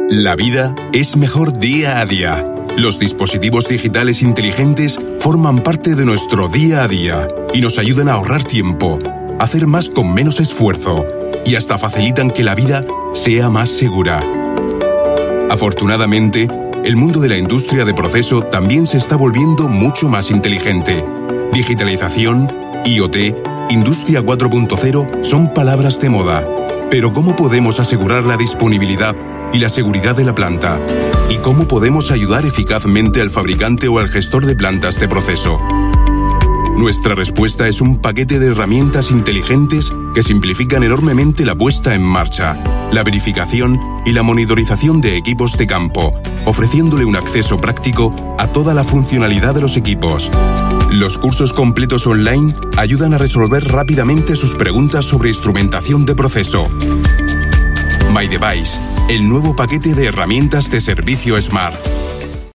La vida es mejor día a día. Los dispositivos digitales inteligentes forman parte de nuestro día a día y nos ayudan a ahorrar tiempo, a hacer más con menos esfuerzo y hasta facilitan que la vida sea más segura. Afortunadamente, el mundo de la industria de proceso también se está volviendo mucho más inteligente. Digitalización, IoT, Industria 4.0 son palabras de moda. Pero ¿cómo podemos asegurar la disponibilidad y la seguridad de la planta? ¿Y cómo podemos ayudar eficazmente al fabricante o al gestor de plantas de proceso? Nuestra respuesta es un paquete de herramientas inteligentes que simplifican enormemente la puesta en marcha, la verificación y la monitorización de equipos de campo, ofreciéndole un acceso práctico a toda la funcionalidad de los equipos. Los cursos completos online ayudan a resolver rápidamente sus preguntas sobre instrumentación de proceso. My Device, el nuevo paquete de herramientas de servicio Smart.